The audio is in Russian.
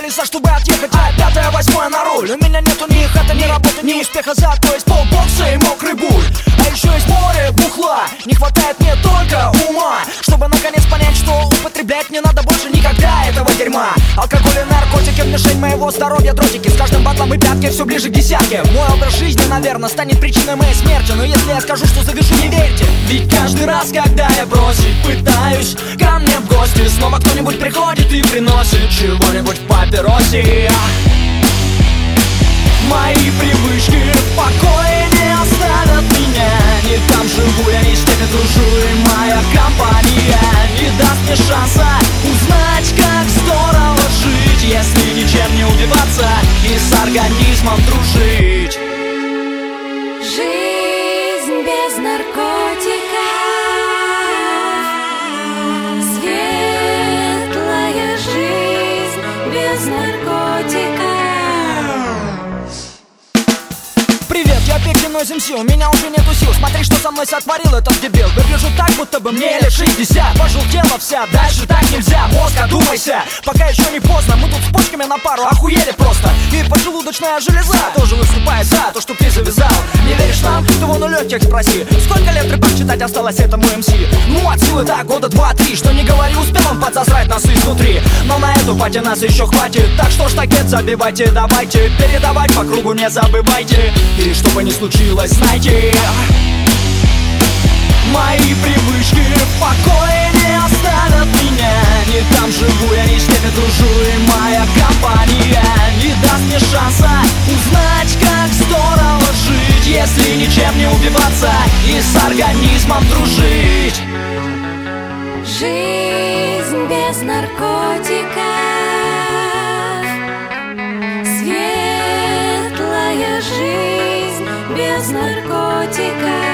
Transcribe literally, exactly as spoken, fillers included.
колеса, чтобы отъехать, а пятое, восьмое на руль. У меня нету ни хата, ни работы, ни успеха, зато есть полбокса и мокрый буль. А еще есть море бухла, не хватает мне только ума, чтобы наконец понять, что употреблять не надо больше никогда этого дерьма. Алкоголь и наркотики в мишень моего здоровья дротики. С каждым батлом и пятки все ближе к десятке. Мой образ жизни, наверное, станет причиной моей смерти. Но если я скажу, что завяжу, не верьте. Ведь каждый раз, когда я бросить пытаюсь, ко мне в гости снова кто-нибудь приходит и приносит чего-нибудь в папиросе. Мои привычки в покое не оставят меня. Не там живу я, не с теми дружу, и моя компания не даст мне шанса узнать, как здорово жить, если ничем не убиваться и с организмом дружить. Жизнь без наркотиков, светлая жизнь без наркотиков. Привет, я Пекин эс эм си, у меня уже нету сил. Смотри, что со мной сотворил этот дебил. Выгляжу так, будто бы мне лет шестьдесят. Пожелтела вся, дальше так нельзя. Мозг, одумайся, пока еще не поздно. Мы тут с почками на пару охуели просто. И поджелудочная железа тоже выступает за то, что ты завязал. Не веришь нам? Ты вон у легких спроси. Сколько лет рэпак читать осталось этому эм си? Ну, от силы так, года два-три. Что не говори, успел он подсосрать нас изнутри. Но на эту пати нас еще хватит. Так что ж такет забивайте, давайте. Передавать по кругу не забывайте. И что бы ни случилось, знайте, мои привычки в покое не оставят меня. Не там живу я, не с теми дружу, и моя компания не даст мне шанса узнать, как здорово жить, если ничем не убиваться и с организмом дружить. Жизнь без наркотиков, светлая жизнь без наркотиков.